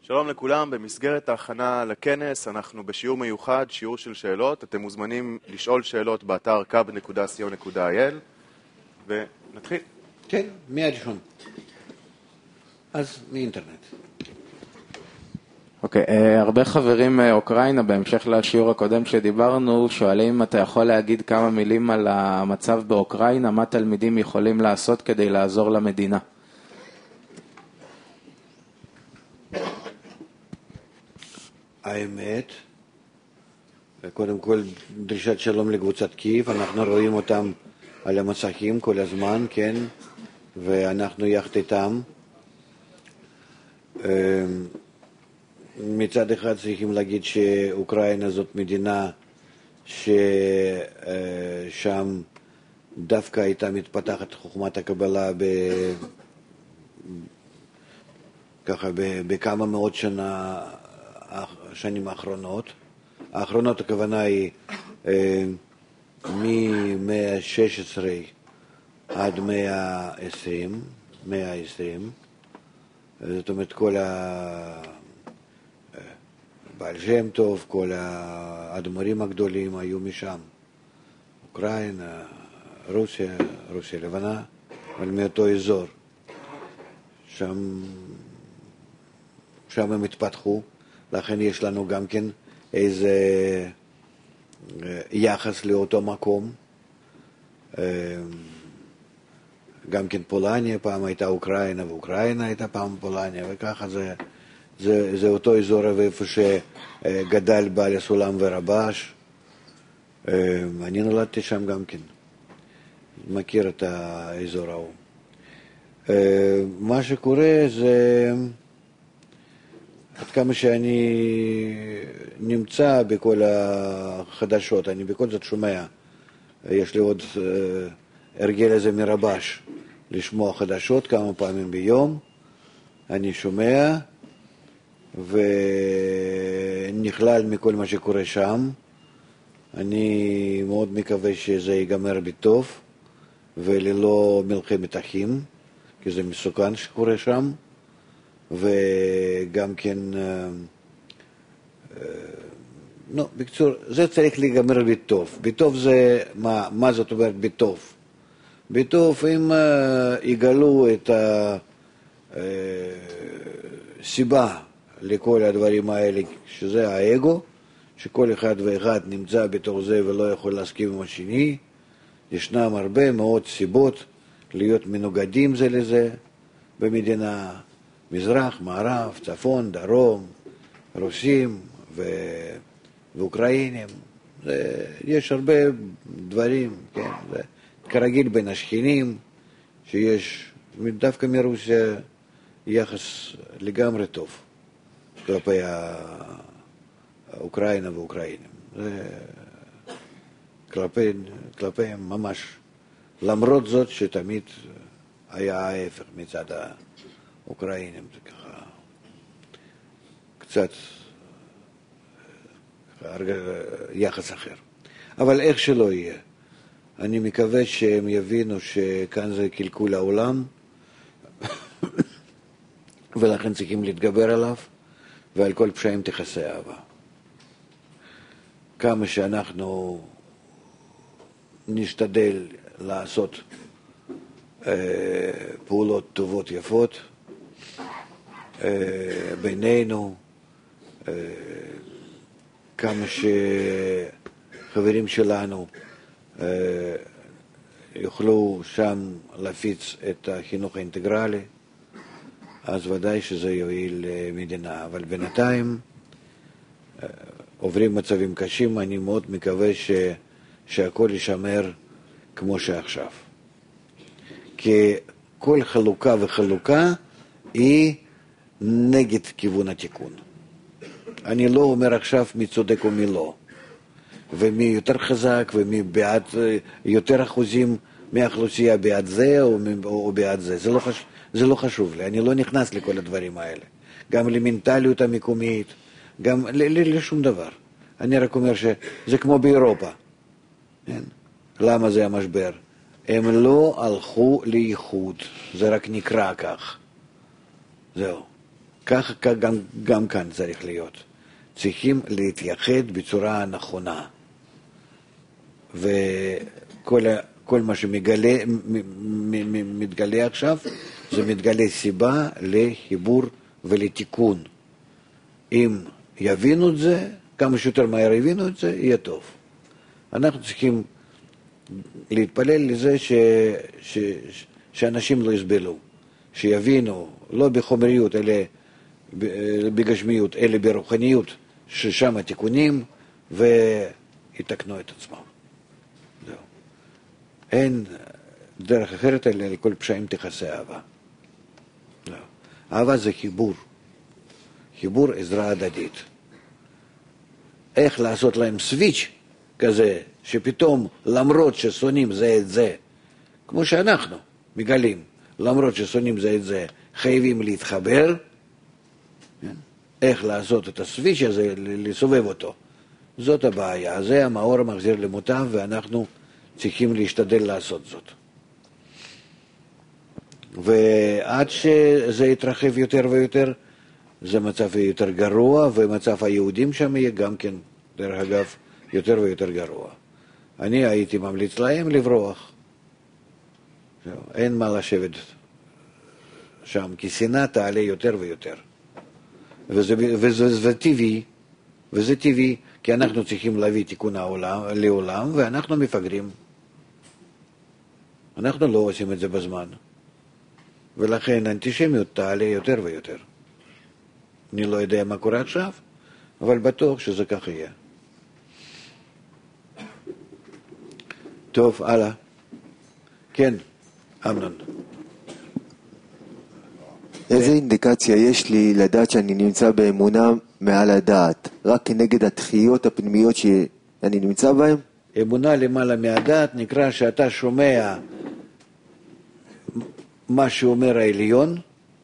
שלום לכולם, במסגרת ההכנה לכנס אנחנו בשיעור מיוחד, שיעור של שאלות. אתם מוזמנים לשאול שאלות באתר kab.co.il ונתחיל. כן, מי הראשון? אז מאינטרנט. אוקיי, הרבה חברים מאוקראינה, בהמשך לשיעור הקודם שדיברנו, שואלים אם אתה יכול להגיד כמה מילים על המצב באוקראינה, מה תלמידים יכולים לעשות כדי לעזור למדינה. האמת, קודם כל דרישת שלום לקבוצת קייב, אנחנו רואים אותם על המסכים כל הזמן, כן, ואנחנו יחד איתם. מצד אחד צריכים להגיד שאוקראינה זאת מדינה ששם דווקא הייתה מתפתחת חוכמת הקבלה ככה בכמה מאות שנים האחרונות. האחרונות הכוונה היא מ-116 עד 120. זאת אומרת כל בעל שם טוב, כל האדמו"רים הגדולים היו משם. אוקראינה, רוסיה לבנה, אבל מאותו אזור. שם הם התפתחו, לכן יש לנו גם כן איזה יחס לאותו מקום. גם כן פולניה, פעם הייתה אוקראינה, ואוקראינה הייתה פעם פולניה, וככה זה אותו אזור ואיפה שגדל בעל הסולם ורבש. אני נולדתי שם גם כן, מכיר את האזור ההוא. מה שקורה זה, עד כמה שאני נמצא בכל החדשות, אני בכל זאת שומע, יש לי עוד הרגל הזה מרבש, לשמוע חדשות כמה פעמים ביום, אני שומע ונכלל מכל מה שקורה שם. אני מאוד מקווה שזה ייגמר בטוב וללא מלחמת אחים, כי זה מסוכן שקורה שם. וגם כן, בקצור, זה צריך להיגמר בטוב. בטוב זה, מה זאת אומרת בטוב? בטוב, אם יגלו את הסיבה לכל הדברים האלה, שזה האגו, שכל אחד ואחד נמצא בתוך זה ולא יכול להסכים עם השני, ישנם הרבה מאוד סיבות להיות מנוגדים זה לזה במדינה, מזרח, מערב, צפון, דרום, רוסים ואוקראינים. יש הרבה דברים, כן? כרגיל בין השכנים, שיש דווקא מרוסיה יחס לגמרי טוב כלפי אוקראינה ואוקראינים. כלפיהם ממש, למרות זאת שתמיד היה ההפך מצד האוקראינים, זה ככה קצת יחס אחר. אבל איך שלא יהיה, אני מקווה שהם יבינו שכאן זה קלקול העולם, ולכן צריכים להתגבר עליו, ועל כל פשעים תכסה אהבה. כמה שאנחנו נשתדל לעשות פעולות טובות יפות בינינו, כמה שחברים שלנו יוכלו שם להפיץ את החינוך האינטגרלי, אז ודאי שזה יועיל למדינה. אבל בינתיים עוברים מצבים קשים, אני מאוד מקווה שהכל יישמר כמו שעכשיו. כי כל חלוקה וחלוקה היא נגד כיוון התיקון. אני לא אומר עכשיו מי צודק ומי לא, ומי יותר חזק ומי בעד יותר אחוזים מהאוכלוסייה בעד זה או בעד זה. זה לא חשוב לי, אני לא נכנס לכל הדברים האלה. גם למנטליות המקומית, גם לשום דבר. אני רק אומר שזה כמו באירופה. כן? למה זה המשבר? הם לא הלכו לאיחוד, זה רק נקרא כך. זהו. ככה גם כאן צריך להיות. צריכים להתייחד בצורה נכונה. וכל מה שמתגלה עכשיו, זה מתגלה סיבה לחיבור ולתיקון. אם יבינו את זה, כמה שיותר מהר יבינו את זה, יהיה טוב. אנחנו צריכים להתפלל לזה שאנשים לא יסבלו, שיבינו, לא בחומריות, אלא בגשמיות, אלא ברוחניות, ששם התיקונים, ויתקנו את עצמם. זהו. אין דרך אחרת, אלא לכל פשעים תכסה אהבה. זהו. אהבה זה חיבור. חיבור עזרה הדדית. איך לעשות להם סוויץ' כזה, שפתאום למרות ששונאים זה את זה, כמו שאנחנו מגלים, למרות ששונאים זה את זה, חייבים להתחבר, איך לעשות את הסוויץ' הזה, לסובב אותו. זאת הבעיה, זה המאור המחזיר למוטב, ואנחנו צריכים להשתדל לעשות זאת. ועד שזה יתרחב יותר ויותר, זה מצב יותר גרוע, ומצב היהודים שם יהיה גם כן, דרך אגב, יותר ויותר גרוע. אני הייתי ממליץ להם לברוח. אין מה לשבת שם, כי שנאה תעלה יותר ויותר. וזה טבעי, וזה טבעי, כי אנחנו צריכים להביא תיקון לעולם, ואנחנו מפגרים. אנחנו לא עושים את זה בזמן. ולכן האנטישמיות תעלה יותר ויותר. אני לא יודע מה קורה עכשיו, אבל בטוח שזה כך יהיה. טוב, הלאה. כן, אמנון. איזה אינדיקציה יש לי לדעת שאני נמצא באמונה מעל הדעת? רק כנגד התחיות הפנימיות שאני נמצא בהן? אמונה למעלה מהדעת נקרא שאתה שומע מה שאומר העליון,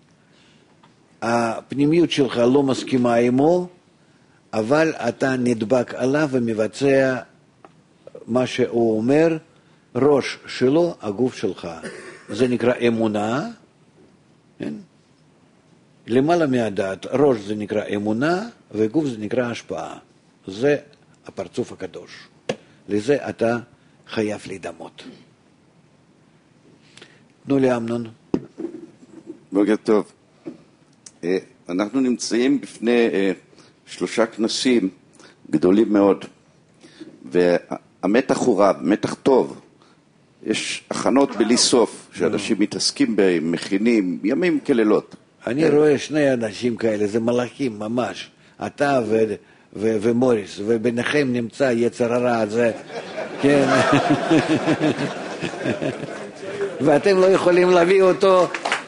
הפנימיות שלך לא מסכימה עמו, אבל אתה נדבק עליו ומבצע מה שהוא אומר, ראש שלו, הגוף שלך. זה נקרא אמונה, כן? למעלה מהדעת, ראש זה נקרא אמונה, וגוף זה נקרא השפעה. זה הפרצוף הקדוש. לזה אתה חייב להידמות. תנו לי אמנון. בוקר טוב. אנחנו נמצאים בפני 3 כנסים גדולים מאוד, והמתח הוא רב, מתח טוב. יש הכנות בלי סוף, שאנשים מתעסקים בהם, מכינים, ימים כלילות. אני רואה 2 אנשים כאלה, זה מלאכים ממש, אתה ומוריס, וביניכם נמצא יצר הרע הזה, כן. ואתם לא יכולים להביא אותו.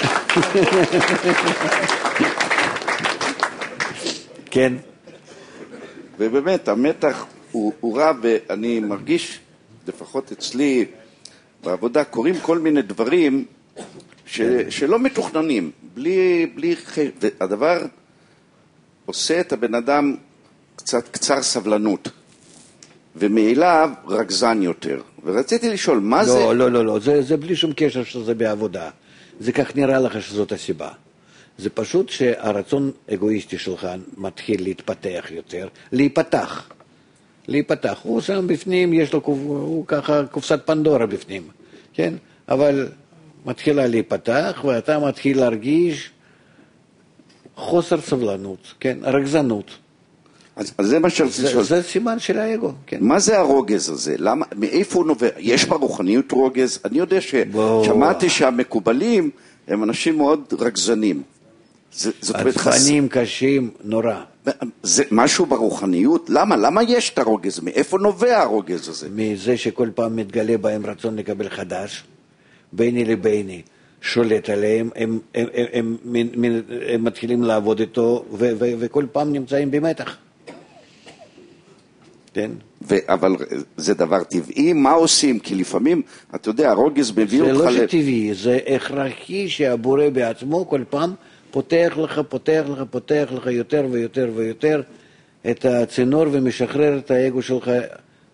כן. ובאמת, המתח הוא רב, ואני מרגיש, לפחות אצלי, בעבודה, קוראים כל מיני דברים שלא מתוכננים, בלי והדבר עושה את הבן אדם קצת קצר סבלנות, ומאליו רגזן יותר. ורציתי לשאול, מה זה? לא, זה בלי שום קשר שזה בעבודה. זה כך נראה לך שזאת הסיבה. זה פשוט שהרצון אגואיסטי שלך מתחיל להתפתח יותר, להיפתח. הוא שם בפנים, יש לו, הוא ככה קופסת פנדורה בפנים, כן? אבל מתחילה להיפתח, ואתה מתחיל להרגיש חוסר סבלנות, כן? רגזנות. אז זה מה שרציתי לשאול. זה סימן של האגו, כן. מה זה הרוגז הזה? למה, מאיפה הוא נובע? יש ברוחניות רוגז? אני יודע ששמעתי שהמקובלים הם אנשים מאוד רגזנים. עצבנים קשים, נורא. זה משהו ברוחניות? למה יש את הרוגז? מאיפה נובע הרוגז הזה? מזה שכל פעם מתגלה בהם רצון לקבל חדש, ביני לביני, שולט עליהם, הם מתחילים לעבוד איתו, וכל פעם נמצאים במתח. כן? אבל זה דבר טבעי, מה עושים? כי לפעמים, אתה יודע, הרוגז מביא אותך... זה לא שטבעי, זה הכרחי שהבורא בעצמו כל פעם פותח לך יותר ויותר ויותר את הצינור ומשחרר את האגו שלך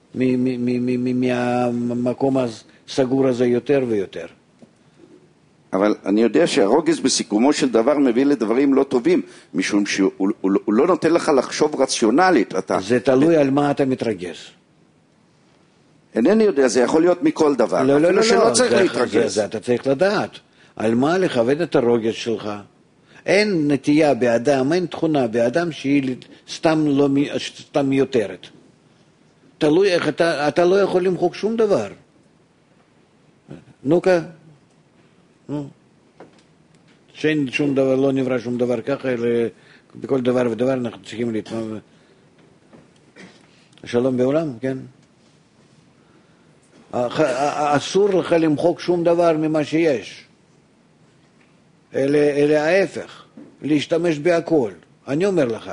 מהמקום הסגור הזה יותר ויותר. אבל אני יודע שהרוגז בסיכומו של דבר מביא לדברים לא טובים, משום שהוא לא נותן לך לחשוב רציונלית. זה תלוי על מה אתה מתרגז. אינני יודע, זה יכול להיות מכל דבר. לא, אפילו שלא צריך להתרגז. זה אתה צריך לדעת. על מה לכוון את הרוגז שלך. אין נטייה באדם, אין תכונה באדם שהיא סתם מיותרת. תלוי איך אתה לא יכול למחוק שום דבר. נו-כה. שאין שום דבר, לא נברא שום דבר ככה, אלא בכל דבר ודבר אנחנו צריכים להתמודד. שלום בעולם, כן? אסור לך למחוק שום דבר ממה שיש. אלא ההפך, להשתמש בהכל. אני אומר לך,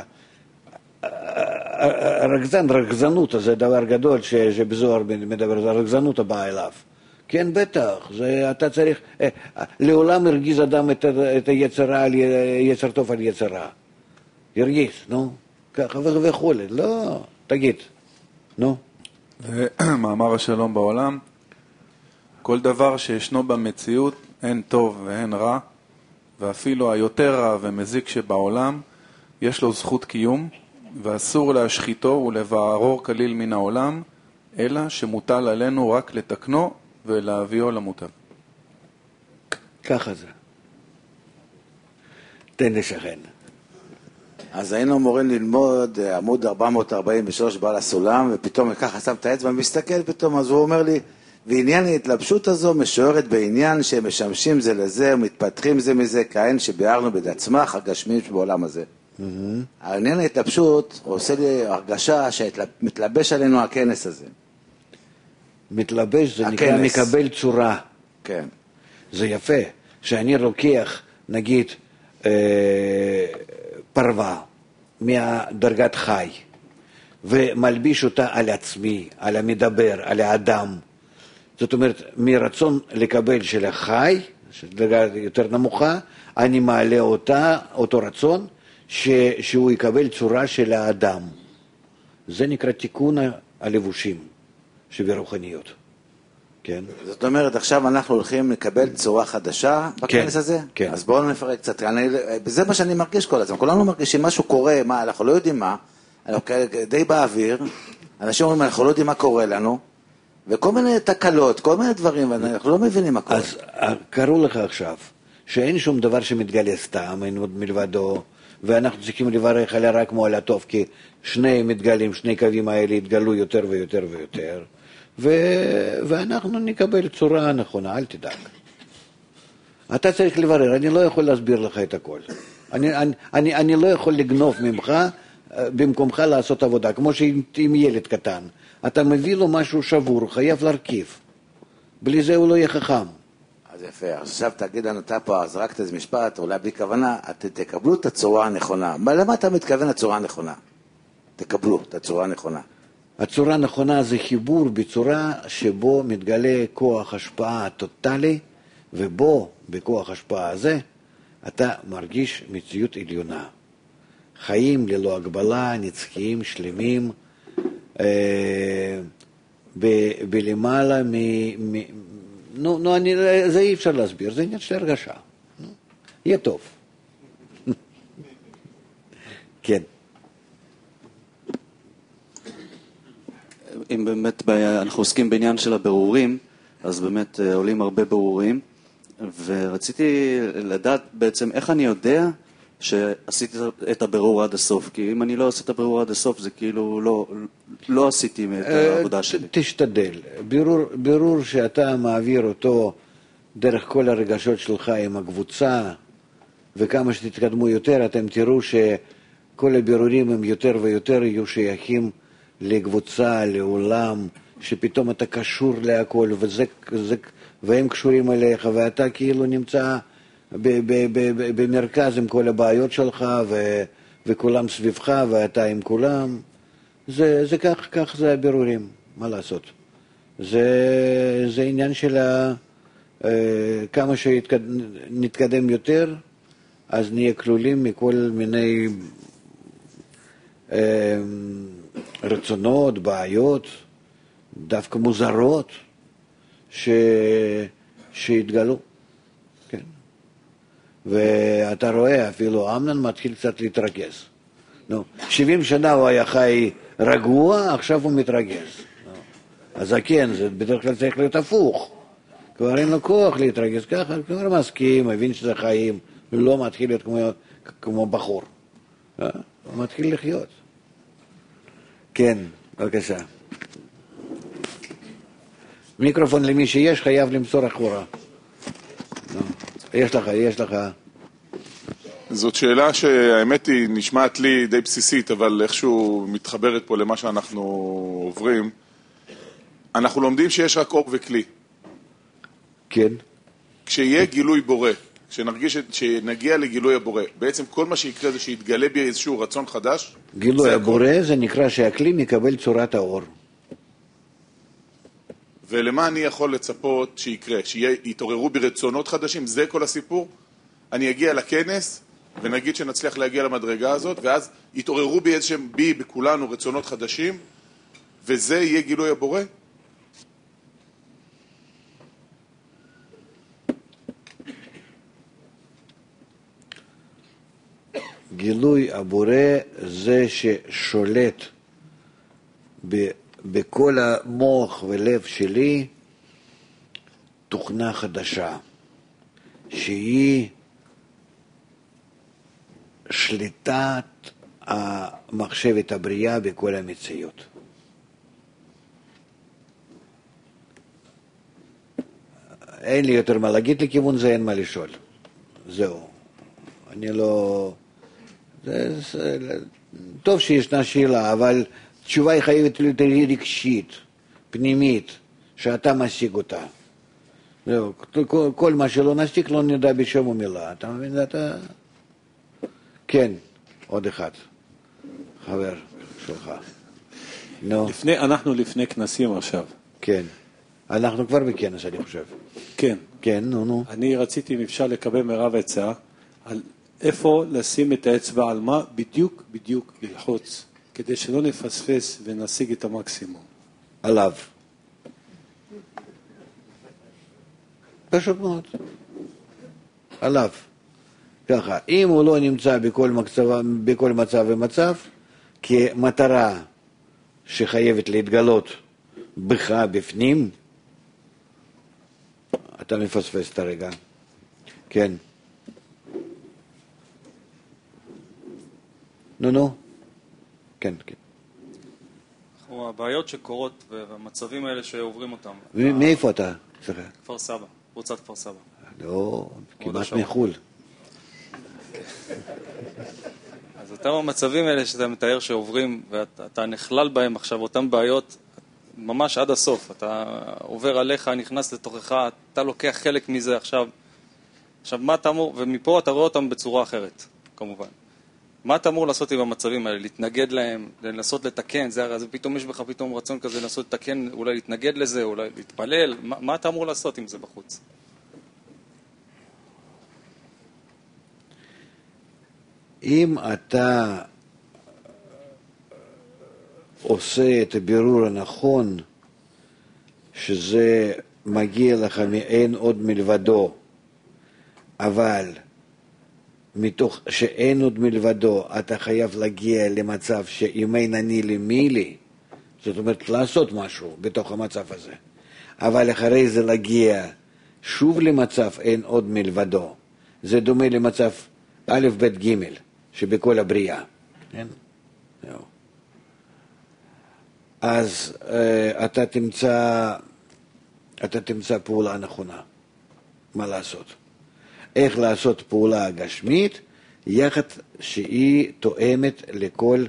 רגזנות זה דבר גדול שבזוהר מדבר, הרגזנות הבאה אליו. כן, בטח, אתה צריך, לעולם הרגיז אדם את היצר טוב על יצר רע. הרגיז, נו, ככה וכו', לא, תגיד, נו. מאמר השלום בעולם, כל דבר שישנו במציאות, אין טוב ואין רע, ואפילו היותר רע ומזיק שבעולם, יש לו זכות קיום, ואסור להשחיתו ולבערו כליל מן העולם, אלא שמוטל עלינו רק לתקנו ולהביאו למוטב. ככה זה. תן לשכן. אז היינו אמורים ללמוד עמוד 443 בעל הסולם, ופתאום ככה שם את האצבע ומסתכל פתאום, אז הוא אומר לי, ועניין ההתלבשות הזו משוערת בעניין שהם משמשים זה לזה ומתפתחים זה מזה, כהן שביארנו בדעצמך הגשמים שבעולם הזה. העניין ההתלבשות עושה לי הרגשה שמתלבש עלינו הכנס הזה. מתלבש זה נקרא מקבל צורה. כן. זה יפה, שאני לוקח נגיד פרווה מהדרגת חי ומלביש אותה על עצמי, על המדבר, על האדם. זאת אומרת, מרצון לקבל של החי, של דרגה יותר נמוכה, אני מעלה אותו רצון שהוא יקבל צורה של האדם. זה נקרא תיקון הלבושים שברוחניות. כן. זאת אומרת, עכשיו אנחנו הולכים לקבל צורה חדשה בכנס הזה? כן. אז בואו נפרק קצת. זה מה שאני מרגיש כל הזמן. כולנו מרגישים משהו קורה, מה, אנחנו לא יודעים מה, אנחנו די באוויר, אנשים אומרים, אנחנו לא יודעים מה קורה לנו, וכל מיני תקלות, כל מיני דברים, ואנחנו לא מבינים מה קורה. אז קראו לך עכשיו, שאין שום דבר שמתגלה סתם, אין עוד מלבדו, ואנחנו צריכים לברך על הרע כמו על הטוב, כי שני מתגלים, שני קווים האלה יתגלו יותר ויותר ויותר, ואנחנו נקבל צורה נכונה, אל תדאג. אתה צריך לברר, אני לא יכול להסביר לך את הכל. אני לא יכול לגנוב ממך, במקומך לעשות עבודה, כמו שעם ילד קטן. אתה מביא לו משהו שבור, חייב להרכיב. בלי זה הוא לא יהיה חכם. אז יפה, עכשיו תגיד לנו, אתה פה זרקת איזה משפט, אולי בלי כוונה, תקבלו את הצורה הנכונה. למה אתה מתכוון הצורה הנכונה? תקבלו את הצורה הנכונה. הצורה הנכונה זה חיבור בצורה שבו מתגלה כוח השפעה טוטלי, ובו, בכוח השפעה הזה, אתה מרגיש מציאות עליונה. חיים ללא הגבלה, נצחיים, שלמים, בלמעלה זה אי אפשר להסביר, זה עניין של הרגשה. יהיה טוב. כן. אם באמת אנחנו עוסקים בעניין של הבירורים, אז באמת עולים הרבה בירורים, ורציתי לדעת בעצם איך אני יודע שעשיתי את הבירור עד הסוף, כי אם אני לא עשיתי את הבירור עד הסוף, זה כאילו לא עשיתי את העבודה שלי. תשתדל. בירור שאתה מעביר אותו דרך כל הרגשות שלך עם הקבוצה, וכמה שתתקדמו יותר, אתם תראו שכל הבירורים הם יותר ויותר יהיו שייכים לקבוצה, לעולם, שפתאום אתה קשור להכל, והם קשורים אליך, ואתה כאילו נמצא במרכז עם כל הבעיות שלך, וכולם סביבך, ואתה עם כולם. זה כך זה הבירורים, מה לעשות? זה עניין של כמה שנתקדם יותר, אז נהיה כלולים מכל מיני רצונות, בעיות, דווקא מוזרות, שהתגלו. כן. ואתה רואה, אפילו אמנון מתחיל קצת להתרגז. 70 שנה הוא היה חי רגוע, עכשיו הוא מתרגז. אז כן, זה בדרך כלל צריך להיות הפוך. כבר אין לו כוח להתרגז ככה, כבר מסכים, מבין שזה חיים, הוא לא מתחיל להיות כמו בחור. הוא מתחיל לחיות. כן, בבקשה. מיקרופון למי שיש חייב למסור אחורה. יש לך. זאת שאלה שהאמת היא נשמעת לי די בסיסית, אבל איכשהו מתחברת פה למה שאנחנו עוברים. אנחנו לומדים שיש רק אור וכלי. כן. כשיהיה גילוי בורא, כשנגיע לגילוי הבורא, בעצם כל מה שיקרה זה שיתגלה בי איזשהו רצון חדש. גילוי הבורא זה נקרא שהכלי מקבל צורת האור. ולמה אני יכול לצפות שיקרה? שיתעוררו בי רצונות חדשים? זה כל הסיפור? אני אגיע לכנס, ונגיד שנצליח להגיע למדרגה הזאת, ואז יתעוררו בי איזשהם בי בכולנו רצונות חדשים, וזה יהיה גילוי הבורא? גילוי הבורא זה ששולט בכל המוח ולב שלי תוכנה חדשה, שהיא שליטת המחשבת הבריאה בכל המציאות. אין לי יותר מה להגיד לכיוון זה, אין מה לשאול. זהו. אני לא... טוב שישנה שאלה, אבל תשובה היא חייבת להיות רגשית, פנימית, שאתה משיג אותה. זהו. כל מה שלא נשיג לא נדע בשום מילה. אתה מבין? אתה... כן, עוד אחד. חבר שלך. אנחנו לפני כנסים עכשיו. כן. אנחנו כבר בכנס, אני חושב. כן. כן, נו. אני רציתי אם אפשר לקבל מרב עצה על איפה לשים את האצבע, על מה בדיוק ללחוץ, כדי שלא נפספס ונשיג את המקסימום. עליו. פשוט מאוד. עליו. ככה, אם הוא לא נמצא בכל מצב ומצב, כמטרה שחייבת להתגלות בך בפנים, אתה מפספס את הרגע. כן. נו. כן. הבעיות שקורות והמצבים האלה שעוברים אותם. מאיפה אתה? כפר סבא, קבוצת כפר סבא. לא, כמעט מחול. אז אותם המצבים האלה שאתה מתאר שעוברים ואתה נכלל בהם עכשיו, אותם בעיות ממש עד הסוף, אתה עובר עליך, נכנס לתוכך, אתה לוקח חלק מזה עכשיו מה אתה אמור, ומפה אתה רואה אותם בצורה אחרת, כמובן. מה אתה אמור לעשות עם המצבים האלה? להתנגד להם, לנסות לתקן, זה פתאום יש בך פתאום רצון כזה לנסות לתקן, אולי להתנגד לזה, אולי להתפלל, מה אתה אמור לעשות עם זה בחוץ? אם אתה עושה את הבירור הנכון, שזה מגיע לך מאין עוד מלבדו, אבל מתוך שאין עוד מלבדו, אתה חייב להגיע למצב שאם אין אני למי לי, זאת אומרת לעשות משהו בתוך המצב הזה. אבל אחרי זה להגיע שוב למצב אין עוד מלבדו. זה דומה למצב א' ב' ג' שבכל הבריאה. כן? אז אתה תמצא פעולה נכונה. מה לעשות? איך לעשות פעולה גשמית, יחד שהיא תואמת לכל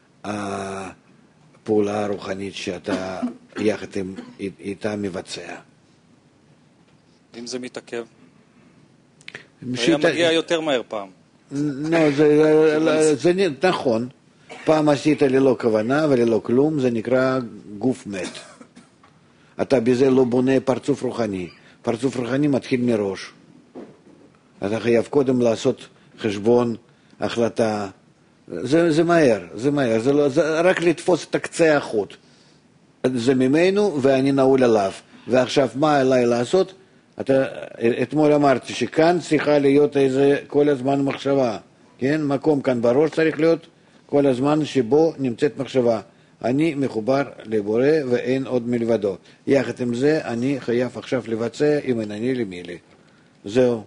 הפעולה הרוחנית שאתה יחד איתה מבצע. אם זה מתעכב? היה מגיע יותר מהר פעם. לא, זה נכון. פעם עשית ללא כוונה וללא כלום, זה נקרא גוף מת. אתה בזה לא בונה פרצוף רוחני. פרצוף רוחני מתחיל מראש. אתה חייב קודם לעשות חשבון, החלטה. זה מהר. זה רק לתפוס את הקצה החוט. זה ממנו ואני נעול עליו. ועכשיו מה עליי לעשות? אתמול אמרתי שכאן צריכה להיות איזה כל הזמן מחשבה, כן? מקום כאן בראש צריך להיות כל הזמן שבו נמצאת מחשבה. אני מחובר לבורא ואין עוד מלבדו. יחד עם זה אני חייב עכשיו לבצע אם אני למי לי. זהו.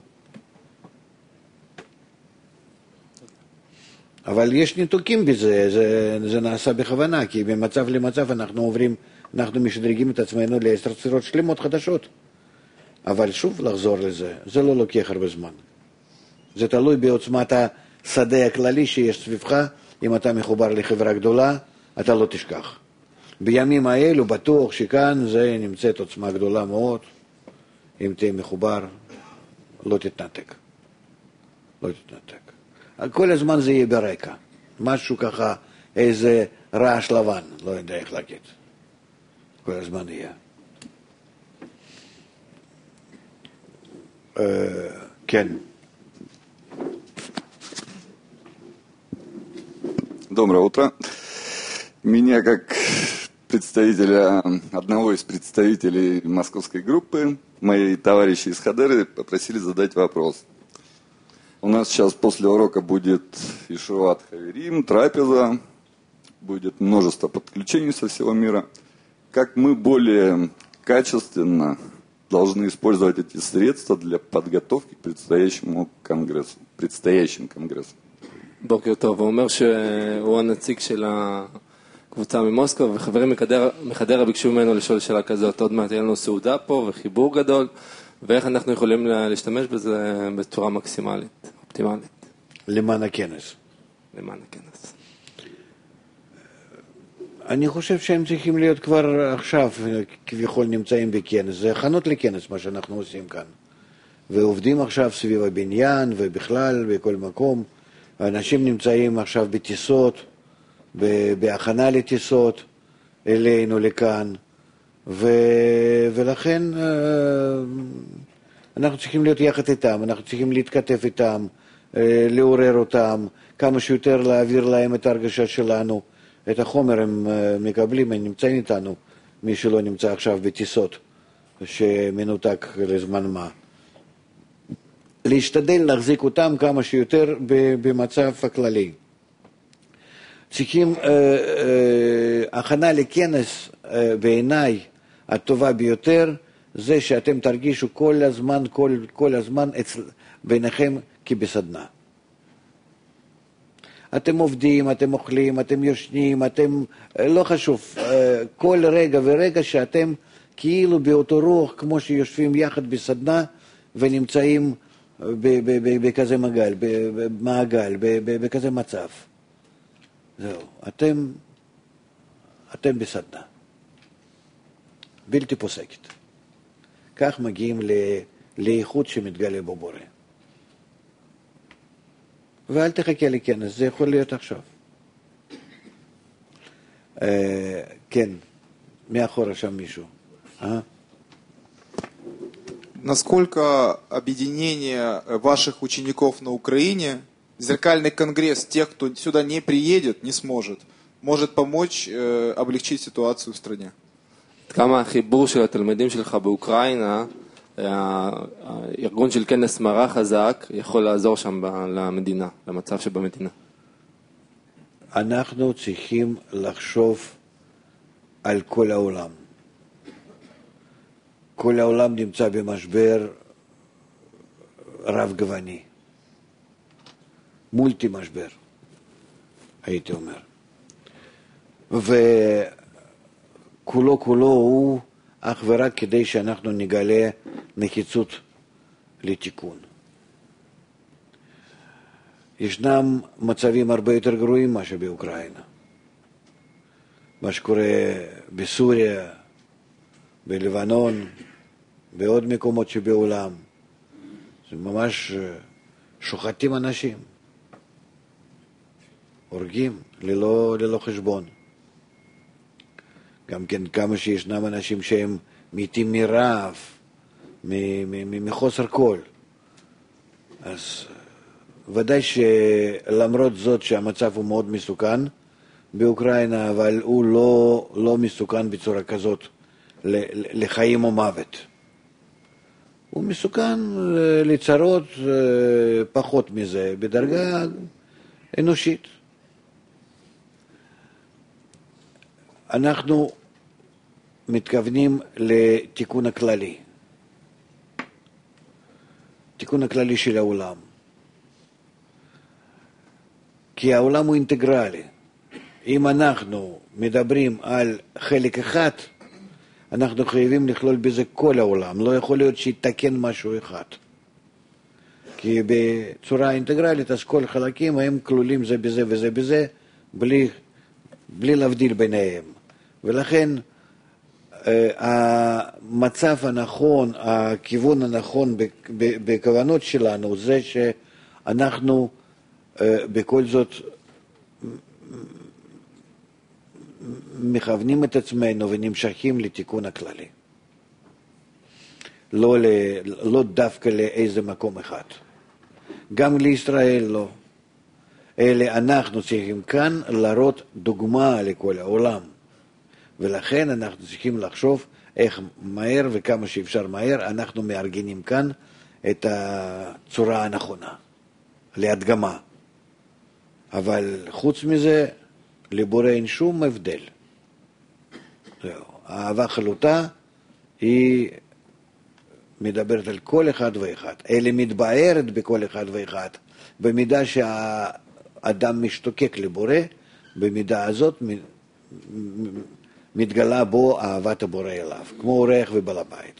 אבל יש ניתוקים בזה, זה נעשה בכוונה, כי במצב למצב אנחנו משדרגים את עצמנו ל10 צורות שלמות חדשות. אבל שוב לחזור לזה, זה לא לוקח הרבה זמן. זה תלוי בעוצמת השדה הכללי שיש סביבך, אם אתה מחובר לחברה גדולה, אתה לא תשכח. בימים האלו בטוח שכאן זה נמצאת עוצמה גדולה מאוד, אם תהיה מחובר, לא תתנתק. לא תתנתק. כל הזמן זה יהיה ברקע. משהו ככה, איזה רעש לבן, לא יודע איך להגיד. כל הזמן יהיה. כן. Доброе утро. Меня, как представителя, одного из представителей московской группы, мои товарищи из Хадеры попросили задать вопрос. У нас сейчас после урока будет Ишуат Хаверим, трапеза, будет множество подключений со всего мира. Как мы более качественно должны использовать эти средства для подготовки к предстоящему конгрессу, предстоящим конгрессом? בוקר טוב, הוא אומר שהוא הנציג של הקבוצה ממוסקבה, וחברים מחדרה ביקשו ממנו לשאול שאלה כזאת, עוד מעט יהיה לנו סעודה פה וחיבור גדול, ואיך אנחנו יכולים להשתמש בזה בצורה מקסימלית, אופטימלית. למען הכנס. למען הכנס. אני חושב שהם צריכים להיות כבר עכשיו, כביכול נמצאים בכנס, זה הכנות לכנס מה שאנחנו עושים כאן. ועובדים עכשיו סביב הבניין ובכלל בכל מקום. האנשים נמצאים עכשיו בטיסות, בהכנה לטיסות אלינו לכאן, ולכן אנחנו צריכים להיות יחד איתם, אנחנו צריכים להתכתב איתם, לעורר אותם, כמה שיותר להעביר להם את ההרגשה שלנו, את החומר הם מקבלים, הם נמצאים איתנו, מי שלא נמצא עכשיו בטיסות, שמנותק לזמן מה. להשתדל להחזיק אותם כמה שיותר במצב הכללי. צריכים הכנה לכנס בעיניי הטובה ביותר, זה שאתם תרגישו כל הזמן ביניכם כבסדנה. אתם עובדים, אתם אוכלים, אתם יושנים, אתם, לא חשוב, כל רגע ורגע שאתם כאילו באותו רוח, כמו שיושבים יחד בסדנה ונמצאים בכזה מעגל, בכזה מצב. זהו, אתם בסדנה. בלתי פוסקת. כך מגיעים לאיכות שמתגלה בו בורא. ואל תחכה לכנס, זה יכול להיות עכשיו. כן, מאחורה שם מישהו. Насколько объединение ваших учеников на Украине, зеркальный конгресс тех, кто сюда не приедет, не сможет, может помочь облегчить ситуацию в стране? כמה החיבור של התלמידים שלך באוקראינה, הארגון של כנס מרה חזק, יכול לעזור שם למדינה, למצב שבמדינה? אנחנו צריכים לחשוב על כל העולם. כל העולם נמצא במשבר רב גווני, מולטי משבר, הייתי אומר. וכולו הוא אך ורק כדי שאנחנו נגלה נחיצות לתיקון. ישנם מצבים הרבה יותר גרועים מה שבאוקראינה. מה שקורה בסוריה, בלבנון, בעוד מקומות שבעולם. זה ממש שוחטים אנשים. הורגים ללא חשבון. גם כן כמה שישנם אנשים שהם מתים מרעב, מחוסר כל. אז ודאי שלמרות זאת שהמצב הוא מאוד מסוכן באוקראינה, אבל הוא לא מסוכן בצורה כזאת לחיים או מוות. הוא מסוכן לצרות פחות מזה, בדרגה אנושית. אנחנו מתכוונים לתיקון הכללי. תיקון הכללי של העולם. כי העולם הוא אינטגרלי. אם אנחנו מדברים על חלק אחד, אנחנו חייבים לכלול בזה כל העולם. לא יכול להיות שיתקן משהו אחד. כי בצורה אינטגרלית, אז כל חלקים הם כלולים זה בזה וזה בזה, בלי להבדיל ביניהם. ולכן המצב הנכון, הכיוון הנכון בכוונות שלנו, זה שאנחנו בכל זאת מכוונים את עצמנו ונמשכים לתיקון הכללי. לא דווקא לאיזה מקום אחד. גם לישראל לא. אלא אנחנו צריכים כאן להראות דוגמה לכל העולם. ולכן אנחנו צריכים לחשוב איך מהר וכמה שאפשר מהר אנחנו מארגנים כאן את הצורה הנכונה, להדגמה. אבל חוץ מזה, לבורא אין שום הבדל. האהבה חלוטה היא מדברת על כל אחד ואחד, אלא מתבארת בכל אחד ואחד. במידה שהאדם משתוקק לבורא, במידה הזאת מתגלה בו אהבת הבורא אליו, כמו אורח ובעל הבית.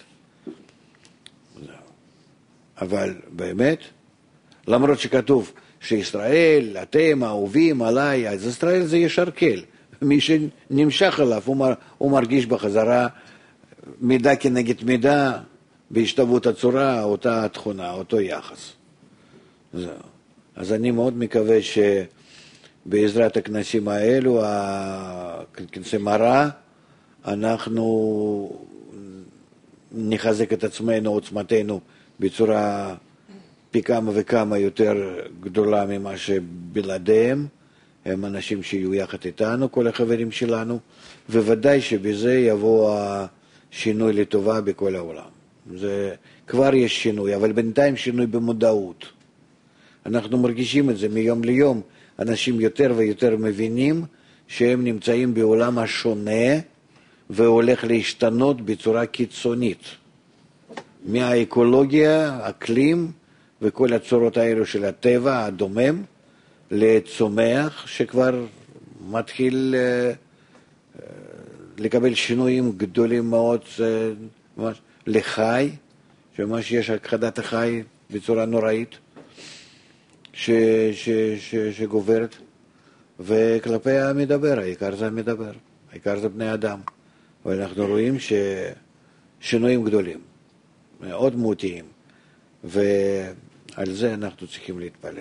אבל באמת, למרות שכתוב שישראל, אתם האהובים עליי, אז ישראל זה ישר קל. מי שנמשך אליו, הוא מרגיש בחזרה מידה כנגד מידה, בהשתוות הצורה, אותה תכונה, אותו יחס. זהו. אז אני מאוד מקווה שבעזרת הכנסים האלו, הכנסי מראה, אנחנו נחזק את עצמנו, עוצמתנו, בצורה פי כמה וכמה יותר גדולה ממה שבלעדיהם. הם אנשים שיהיו יחד איתנו, כל החברים שלנו, וודאי שבזה יבוא השינוי לטובה בכל העולם. זה כבר יש שינוי, אבל בינתיים שינוי במודעות. אנחנו מרגישים את זה מיום ליום. אנשים יותר ויותר מבינים שהם נמצאים בעולם השונה, והולך להשתנות בצורה קיצונית. מהאקולוגיה, אקלים, וכל הצורות האלו של הטבע הדומם, לצומח שכבר מתחיל לקבל שינויים גדולים מאוד, לחי, שממש יש הכחדת החי בצורה נוראית שגוברת, וכלפי המדבר, העיקר זה המדבר, העיקר זה בני אדם. ואנחנו רואים ששינויים גדולים, מאוד מהותיים, ועל זה אנחנו צריכים להתפלל.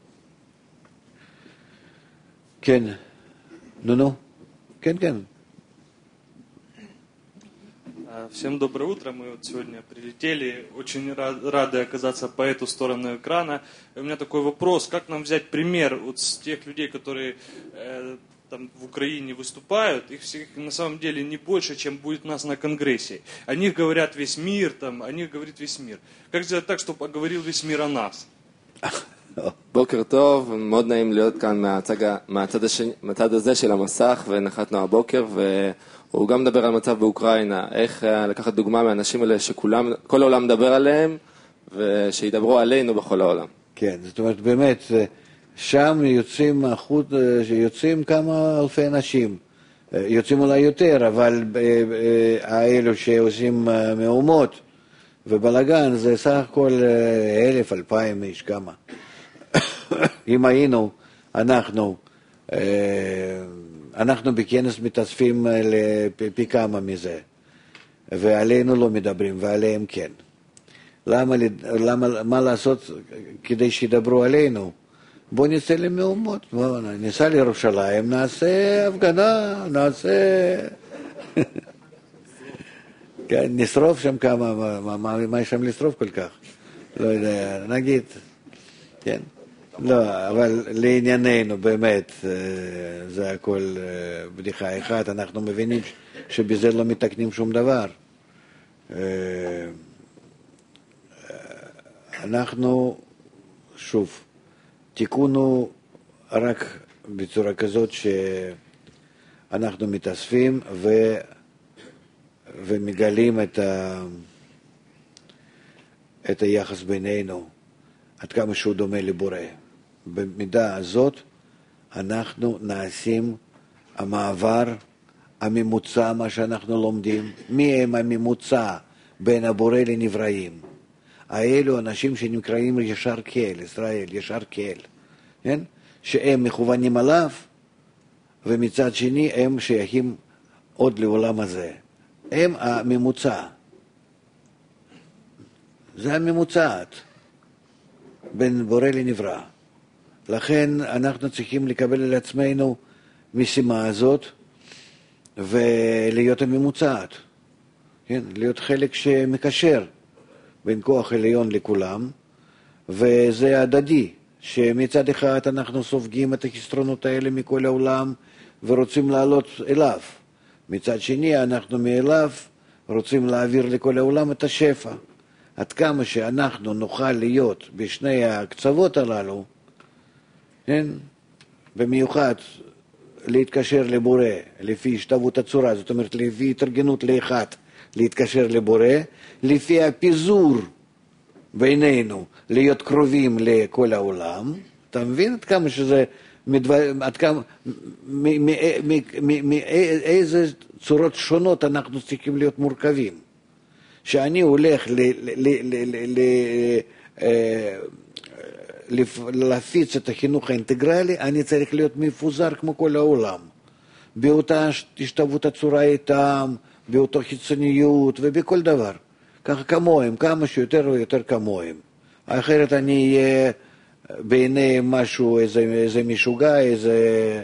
כן, נו, כן. Всем доброе утро. Мы вот сегодня прилетели, очень рады оказаться по эту сторону экрана. И у меня такой вопрос, как нам взять пример вот с тех людей, которые там в Украине выступают, их всех на самом деле не больше, чем будет у нас на Конгрессе. О них говорят весь мир, там, о них говорит весь мир. Как сделать так, чтобы говорил весь мир о нас? בוקר טוב, מאוד נעים להיות כאן מהצד הזה של המסך, ונחתנו הבוקר, והוא גם מדבר על מצב באוקראינה, איך לקחת דוגמה מהאנשים האלה שכולם, כל העולם מדבר עליהם, ושידברו עלינו בכל העולם. כן, זאת אומרת באמת, שם יוצאים כמה אלפי אנשים, יוצאים אולי יותר, אבל האלו שעושים מהומות ובלגן זה סך הכל 1,000, 2,000 איש כמה. אם היינו, אנחנו בכנס מתאספים פי כמה מזה, ועלינו לא מדברים, ועליהם כן. מה לעשות כדי שידברו עלינו? בוא נצא למהומות, ניסע לירושלים, נעשה הפגנה, נשרוף שם כמה, מה יש שם לשרוף כל כך? לא יודע, נגיד, כן. לא, אבל לענייננו באמת, זה הכל בדיחה אחת, אנחנו מבינים שבזה לא מתקנים שום דבר. אנחנו, שוב, תיקון הוא רק בצורה כזאת שאנחנו מתאספים ומגלים את היחס בינינו, עד כמה שהוא דומה לבורא. במידה הזאת אנחנו נעשים המעבר הממוצע, מה שאנחנו לומדים, מי הם הממוצע בין הבורא לנבראים. האלו אנשים שנקראים ישר כאל, ישראל, ישר כאל, כן? שהם מכוונים עליו, ומצד שני הם שייכים עוד לעולם הזה. הם הממוצע. זה הממוצעת בין בורא לנברא. לכן אנחנו צריכים לקבל על עצמנו משימה הזאת ולהיות הממוצעת, כן? להיות חלק שמקשר בין כוח עליון לכולם, וזה הדדי, שמצד אחד אנחנו סופגים את החסרונות האלה מכל העולם ורוצים לעלות אליו. מצד שני אנחנו מאליו רוצים להעביר לכל העולם את השפע. עד כמה שאנחנו נוכל להיות בשני הקצוות הללו, כן? במיוחד להתקשר לבורא לפי השתוות הצורה, זאת אומרת לפי התארגנות לאחד להתקשר לבורא, לפי הפיזור בינינו להיות קרובים לכל העולם. אתה מבין עד כמה שזה עד כמה מאיזה צורות שונות אנחנו צריכים להיות מורכבים. שאני הולך להפיץ את החינוך האינטגרלי, אני צריך להיות מפוזר כמו כל העולם, באותה השתוות הצורה איתם, באותה חיצוניות ובכל דבר, ככה כמוהם, כמה שיותר ויותר כמוהם. אחרת אני אהיה בעיני משהו, איזה משוגע, איזה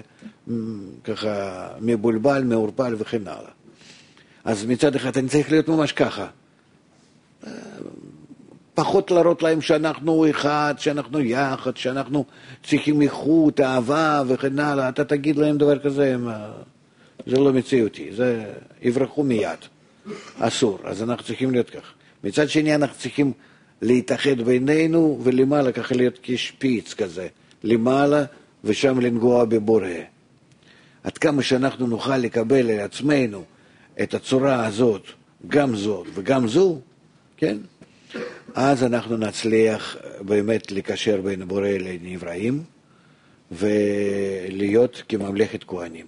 ככה מבולבל, מעורפל וכן הלאה. אז מצד אחד אני צריך להיות ממש ככה, פחות להראות להם שאנחנו אחד, שאנחנו יחד, שאנחנו צריכים איכות, אהבה וכן הלאה. אתה תגיד להם דבר כזה, זה לא מציאותי, זה יברחו מיד, אסור. אז אנחנו צריכים להיות כך. מצד שני אנחנו צריכים להתאחד בינינו ולמעלה, ככה להיות כשפיץ כזה, למעלה ושם לנגוע בבורא. עד כמה שאנחנו נוכל לקבל על עצמנו את הצורה הזאת, גם זאת וגם זו, כן? אז אנחנו נצליח באמת לקשר בין בורא לנבראים ולהיות כממלכת כהנים.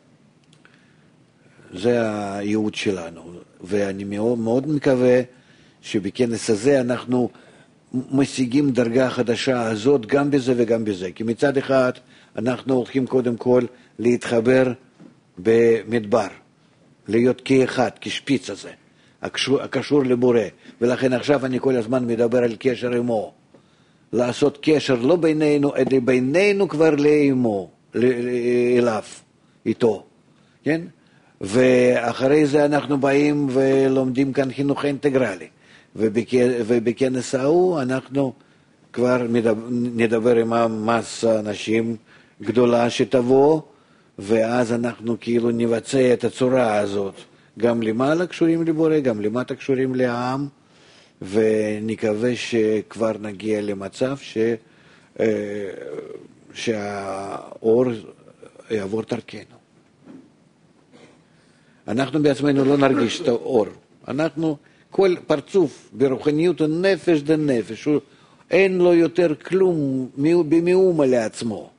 זה הייעוד שלנו, ואני מאוד, מאוד מקווה שבכנס הזה אנחנו משיגים דרגה חדשה הזאת גם בזה וגם בזה. כי מצד אחד אנחנו הולכים קודם כל להתחבר במדבר, להיות כאחד, כשפיץ הזה. הקשור לבורא, ולכן עכשיו אני כל הזמן מדבר על קשר עמו, לעשות קשר לא בינינו, אלא בינינו כבר לעמו, אליו, איתו, כן? ואחרי זה אנחנו באים ולומדים כאן חינוך אינטגרלי, ובכנס ההוא אנחנו כבר נדבר עם המסה אנשים גדולה שתבוא, ואז אנחנו כאילו נבצע את הצורה הזאת, גם למעלה קשורים לבורא, גם למטה קשורים לעם, ונקווה שכבר נגיע למצב שהאור יעבור דרכנו. אנחנו בעצמנו לא נרגיש את האור. אנחנו, כל פרצוף ברוחניות הוא נפש דנפש, אין לו יותר כלום במאומה לעצמו.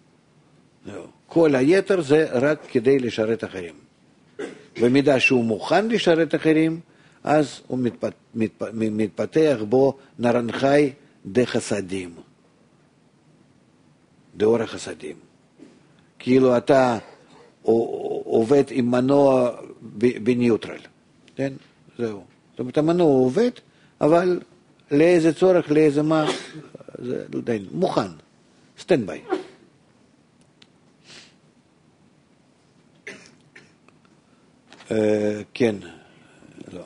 כל היתר זה רק כדי לשרת אחרים. במידה שהוא מוכן לשרת אחרים, אז הוא מתפתח בו נרנחי דחסדים, דאור החסדים. כאילו אתה עובד עם מנוע בניוטרל, כן? זהו. זאת אומרת, המנוע עובד, אבל לאיזה צורך, לאיזה מה, זה מוכן, סטנד ביי. כן, לא.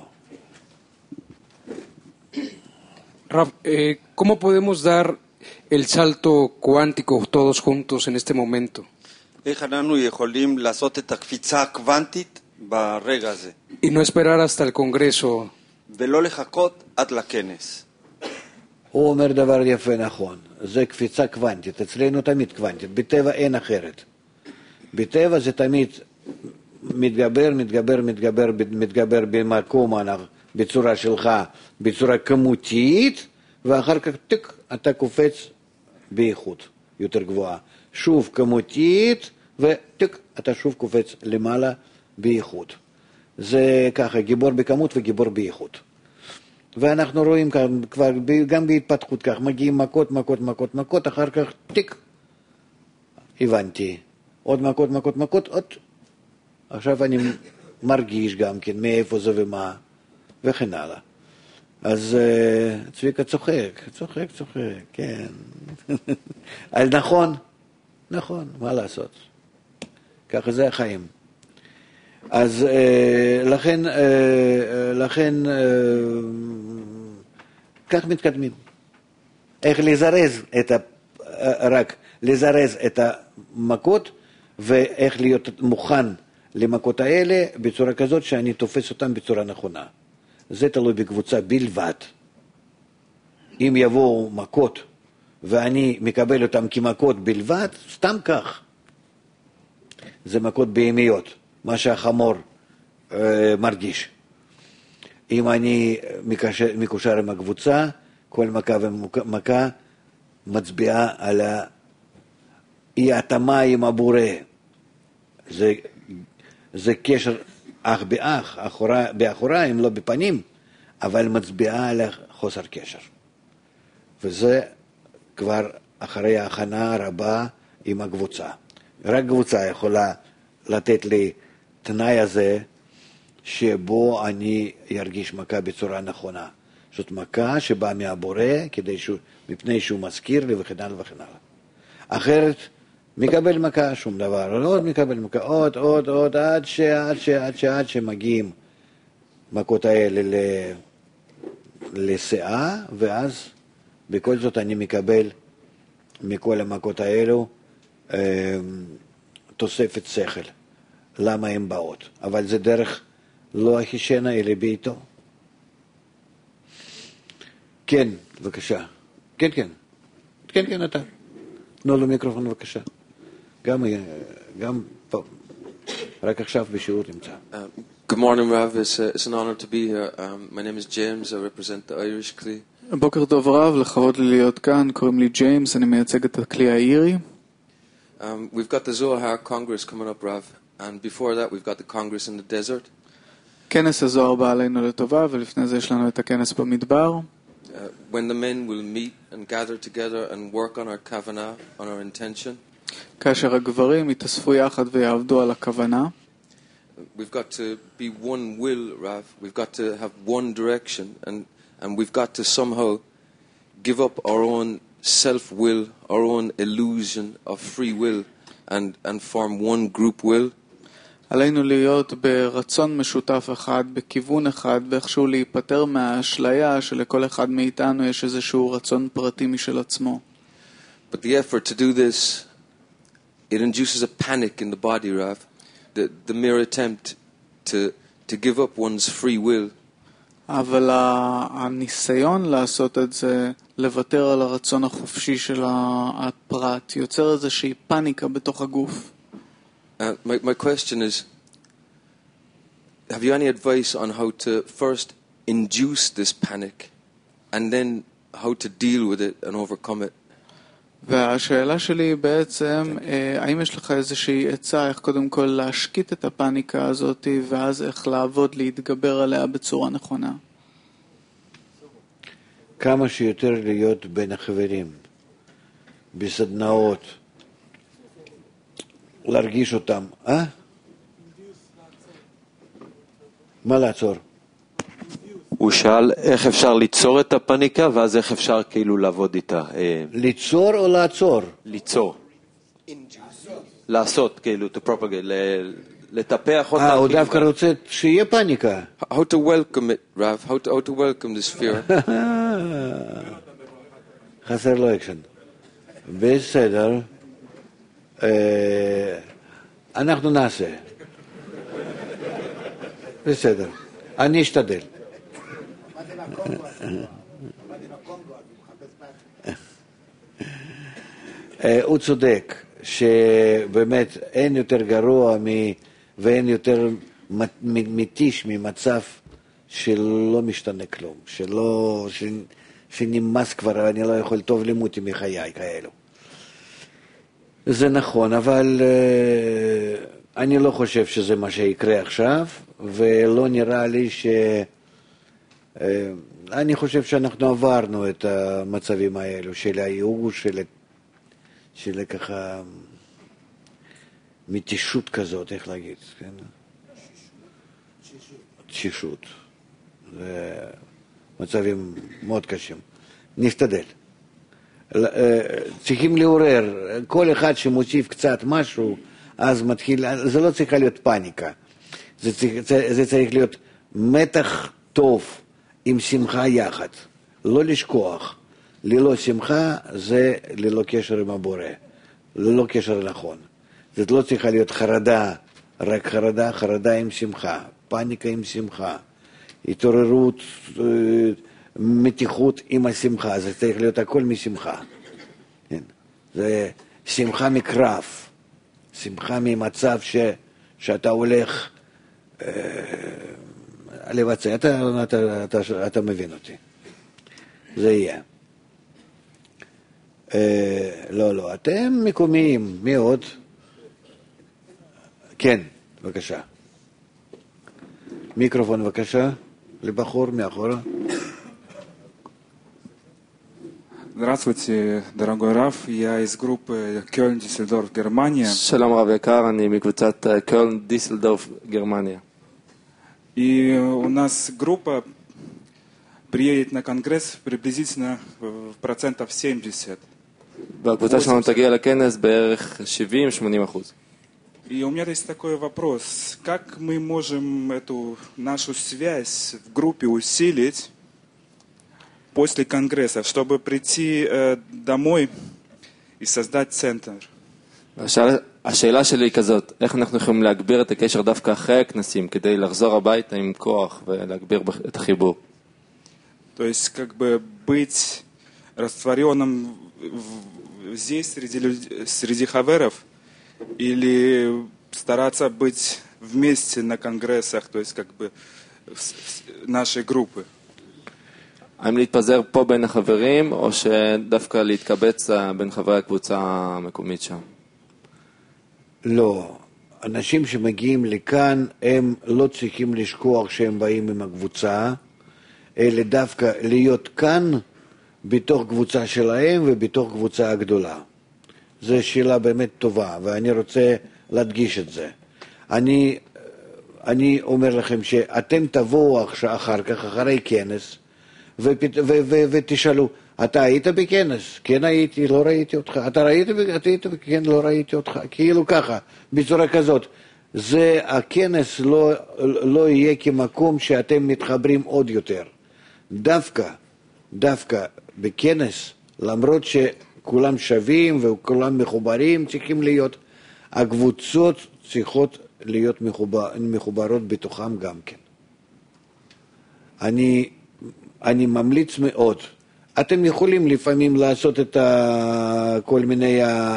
Raf, ¿cómo podemos dar el salto cuántico todos juntos en este momento? איך אנחנו יכולים לעשות את הקפיצה הקוונטית ברגע הזה? Y no esperar hasta el Congreso. ולא לחכות עד לכנס. הוא אומר דבר יפה נכון, זה קפיצה קוונטית, אצלנו תמיד קוונטית, בטבע אין אחרת. בטבע זה תמיד מתגבר במקום, בצורה שלך, בצורה כמותית, ואחר כך תק, אתה קופץ באיכות יותר גבוהה. שוב כמותית, ותק, אתה שוב קופץ למעלה באיכות. זה ככה, גיבור בכמות וגיבור באיכות. ואנחנו רואים כבר גם בהתפתחות כך, מגיעים מכות, אחר כך תיק, הבנתי, עוד מכות, עוד, עכשיו אני מרגיש גם כן מאיפה זה ומה, וכן הלאה. אז צביקה צוחק, כן. נכון, מה לעשות? ככה זה החיים. אז לכן כך מתקדמים. איך לזרז את המכות, ואיך להיות מוכן למכות האלה בצורה כזאת שאני תופס אותם בצורה נכונה. זה תלוי בקבוצה בלבד. אם יבואו מכות ואני מקבל אותם כמכות בלבד, סתם כך. זה מכות בהמיות. מה שהחמור מרגיש. אם אני מקושר עם הקבוצה, כל מכה ומכה מצביעה על אי-התאמה עם הבורא. זה קשר אח באח, באחוריים, לא בפנים, אבל מצביעה על חוסר קשר. וזה כבר אחרי ההכנה הרבה עם הקבוצה. רק קבוצה יכולה לתת לי תנאי הזה שבו אני ירגיש מכה בצורה נכונה. זאת מכה שבאה מהבורא מפני שהוא מזכיר לי וכן הלאה וכן הלאה. אחרת מקבל מכה שום דבר, עוד מקבל מכה, עוד עד שמגיעים מכות האלה לשיאה, ואז בכל זאת אני מקבל מכל המכות האלו תוספת שכל. למה הן באות? אבל זה דרך לא החישנה אלא ביתו. כן, בבקשה. כן, אתה. תנו לו מיקרופון בבקשה. גם פה. רק עכשיו בשיעור נמצא. Good morning, Rav. It's an honor to be here. My name is James. I represent the Irish Kli. בוקר טוב רב, לכבוד לי להיות כאן. קוראים לי ג'יימס, אני מייצג את הכלי האירי. We've got the Zohar Congress coming up, Rav. And before that, we've got the Congress in the desert. כנס הזוהר בא עלינו לטובה, ולפני זה יש לנו את הכנס במדבר. When the men will meet and gather together and work on our kavanah, on our intention. כאשר הגברים יתאספו יחד ויעבדו על הכוונה. We've got to be one will, Rav. We've got to have one direction, and we've got to somehow give up our own self-will, our own illusion of free will, and form one group will. עלינו להיות ברצון משותף אחד, בכיוון אחד, ואיכשהו להיפטר מהאשליה שלכל אחד מאיתנו יש איזשהו רצון פרטי משל עצמו. But the effort to do this, it induces a panic in the body, Rav. The mere attempt to give up one's free will. אבל הניסיון לעשות את זה, לוותר על הרצון החופשי של הפרט, יוצר איזושהי פאניקה בתוך הגוף. My question is, have you any advice on how to first induce this panic and then how to deal with it and overcome it? והשאלה שלי היא בעצם, האם יש לך איזושהי עצה איך קודם כל להשקיט את הפאניקה הזאת ואז איך לעבוד, להתגבר עליה בצורה נכונה? כמה שיותר להיות בין החברים, בסדנאות, להרגיש אותם. מה לעצור? הוא שאל איך אפשר ליצור את הפניקה, ואז איך אפשר כאילו לעבוד איתה. ליצור או לעצור? ליצור. לעשות, כאילו, to propagate, לטפח אותה. הוא דווקא רוצה שיהיה פניקה. How to welcome it, Rav? How to welcome this fear? חסר לו אקשן. בסדר. אנחנו נעשה. בסדר. אני אשתדל. הוא צודק, שבאמת אין יותר גרוע ואין יותר מתיש ממצב שלא משתנה כלום, שנמאס כבר, אני לא יכול טוב למות מחיי כאלו. זה נכון, אבל אני לא חושב שזה מה שיקרה עכשיו, ולא נראה לי אני חושב שאנחנו עברנו את המצבים האלו של הייאוש, של ככה מתישות כזאת, איך להגיד, כן? תשישות. זה מצבים מאוד קשים. נשתדל. צריכים לעורר, כל אחד שמוסיף קצת משהו, אז מתחיל, זה לא צריכה להיות פאניקה. זה צריך להיות מתח טוב עם שמחה יחד. לא לשכוח. ללא שמחה זה ללא קשר עם הבורא. ללא קשר נכון. זאת לא צריכה להיות חרדה, רק חרדה עם שמחה. פאניקה עם שמחה. התעוררות, מתיחות עם השמחה. זה צריך להיות הכל משמחה. זה שמחה מקרב. שמחה ממצב שאתה הולך לבצע. אתה מבין אותי. זה יהיה. לא, אתם מקומיים, מי עוד? כן, בבקשה. מיקרופון בבקשה, לבחור מאחורה. Здравствуйте, дорогой Раф. Я из группы Кёльн-Диссельдорф, Германия. שלום רב יקר, אני מקבוצת קולן-דיסלדורף, גרמניה. И у нас группа приедет на конгресс приблизительно в процентов 70. והקבוצה שלנו תגיע לכנס בערך 70-80%. И у меня есть такой вопрос. Как мы можем эту нашу связь в группе усилить после конгресса, чтобы прийти домой и создать центр? השאלה שלי היא כזאת, איך אנחנו יכולים להגביר את הקשר דווקא אחרי הכנסים, כדי לחזור הביתה עם כוח ולהגביר את החיבור? То есть, как бы быть растворенным здесь, среди хаверов, или стараться быть вместе на конгрессах, то есть, как бы нашей группы? האם להתפזר פה בין החברים, או שדווקא להתקבץ בין חברי הקבוצה המקומית שם? לא. אנשים שמגיעים לכאן, הם לא צריכים לשכוח שהם באים עם הקבוצה, אלא דווקא להיות כאן בתוך קבוצה שלהם ובתוך קבוצה הגדולה. זו שאלה באמת טובה, ואני רוצה להדגיש את זה. אני אומר לכם שאתם תבואו אחר כך, אחרי כנס, ותשאלו, אתה היית בכנס? כן הייתי, לא ראיתי אותך. אתה היית? כן, לא ראיתי אותך. כאילו ככה, בצורה כזאת. זה, הכנס לא יהיה כמקום שאתם מתחברים עוד יותר. דווקא בכנס, למרות שכולם שווים וכולם מחוברים, צריכים להיות, הקבוצות צריכות להיות מחוברות בתוכם גם כן. אני ממליץ מאוד. אתם יכולים לפעמים לעשות את כל מיני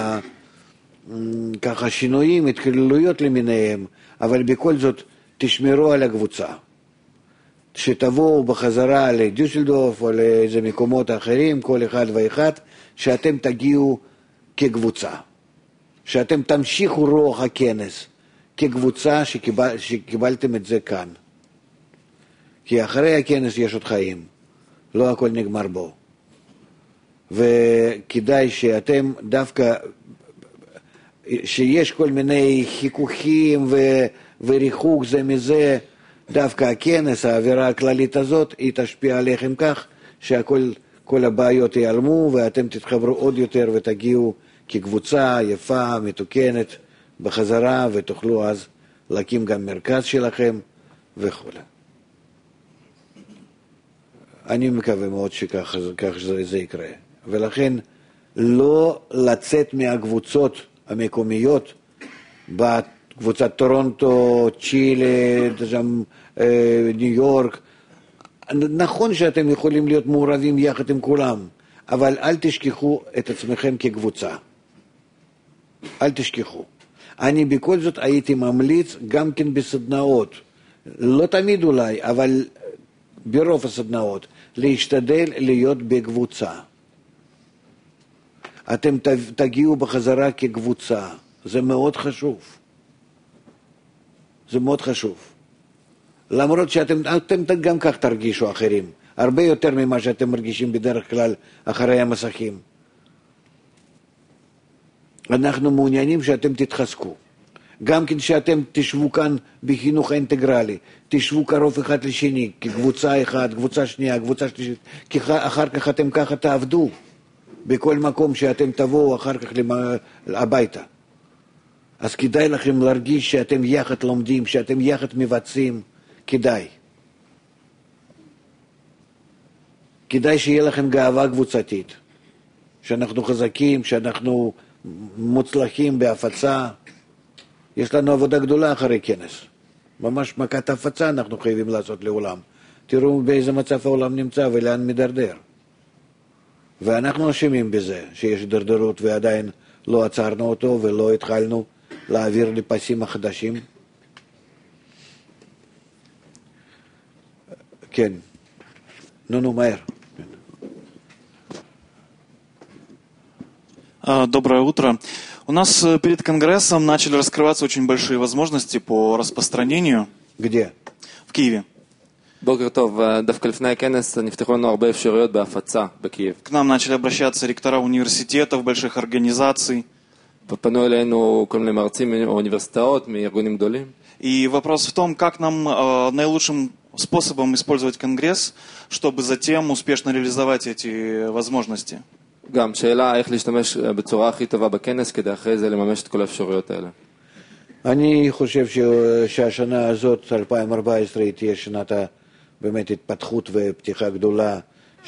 ככה שינויים, התחללויות למיניהם, אבל בכל זאת תשמרו על הקבוצה. שתבואו בחזרה לדיוסלדורף או לאיזה מקומות אחרים, כל אחד ואחד, שאתם תגיעו כקבוצה. שאתם תמשיכו רוח הכנס כקבוצה שקיבלתם את זה כאן. כי אחרי הכנס יש עוד חיים. לא הכל נגמר בו. וכדאי שאתם דווקא, שיש כל מיני חיכוכים וריחוק זה מזה, דווקא הכנס, האווירה הכללית הזאת, היא תשפיע עליכם כך, שכל הבעיות ייעלמו, ואתם תתחברו עוד יותר ותגיעו כקבוצה יפה, מתוקנת, בחזרה, ותוכלו אז להקים גם מרכז שלכם וכו'. אני מקווה מאוד שכך זה יקרה. ולכן לא לצאת מהקבוצות המקומיות, בקבוצת טורונטו, צ'ילה, ניו יורק. נכון שאתם יכולים להיות מעורבים יחד עם כולם, אבל אל תשכחו את עצמכם כקבוצה. אל תשכחו. אני בכל זאת הייתי ממליץ גם כן בסדנאות, לא תמיד אולי, אבל ברוב הסדנאות, להשתדל להיות בקבוצה. אתם תגיעו בחזרה כקבוצה, זה מאוד חשוב. זה מאוד חשוב. למרות שאתם גם כך תרגישו אחרים, הרבה יותר ממה שאתם מרגישים בדרך כלל אחרי המסכים. אנחנו מעוניינים שאתם תתחזקו. גם כן שאתם תשבו כאן בחינוך האינטגרלי, תשבו קרוב אחד לשני, כקבוצה אחת, קבוצה שנייה, קבוצה שלישית, כי אחר כך אתם ככה תעבדו, בכל מקום שאתם תבואו אחר כך הביתה. אז כדאי לכם להרגיש שאתם יחד לומדים, שאתם יחד מבצעים, כדאי. כדאי שיהיה לכם גאווה קבוצתית, שאנחנו חזקים, שאנחנו מוצלחים בהפצה. יש לנו עבודה גדולה אחרי כנס. ממש מכת הפצה אנחנו חייבים לעשות לעולם. תראו באיזה מצב העולם נמצא ולאן מדרדר. ואנחנו אשמים בזה שיש דרדרות ועדיין לא עצרנו אותו ולא התחלנו להעביר לפסים החדשים. כן. נו, מהר. Доброе утро. У нас перед Конгрессом начали раскрываться очень большие возможности по распространению. Где? В Киеве. בוקר טוב, דווקא לפני הכנס נפתחו לנו הרבה אפשרויות בהפצה בקייב. К нам начали обращаться ректора университетов, больших организаций. ופנו אלינו כל מיני מרצים מאוניברסיטאות, מארגונים גדולים. И вопрос в том, как нам наилучшим способом использовать Конгресс, чтобы затем успешно реализовать эти возможности. גם שאלה איך להשתמש בצורה הכי טובה בכנס כדי אחרי זה לממש את כל האפשרויות האלה. אני חושב שהשנה הזאת, 2014, תהיה שנת באמת התפתחות ופתיחה גדולה